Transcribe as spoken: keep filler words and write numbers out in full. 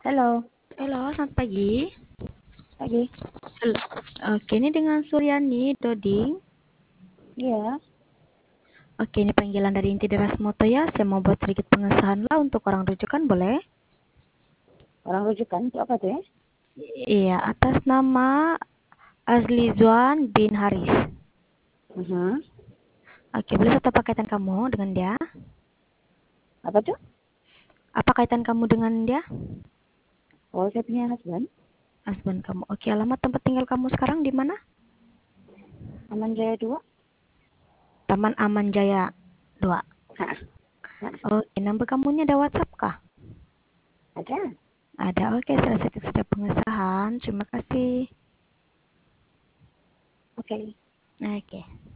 Halo, Halo, selamat pagi. pagi. Halo. Oke, ini dengan Suryani Doding. Iya, Oke, ini panggilan dari Inti Deras Moto ya. Saya mau buat sedikit pengesahan lah untuk orang rujukan, boleh? orang rujukan itu apa tuh ya? Iya, atas nama Azlizuan bin Haris. Mhm. Oke, boleh satu apa kaitan kamu dengan dia? Apa tuh? Apa kaitan kamu dengan dia? Oh, saya punya husband. Husband kamu. Oke, alamat tempat tinggal kamu sekarang di mana? Aman Jaya dua. Taman Aman Jaya dua. Hah, hah, Oke, nomor kamunya ada WhatsApp kah? ada. Ada. Oke, saya sedikit sudah pengesahan. Terima kasih. Oke. Oke.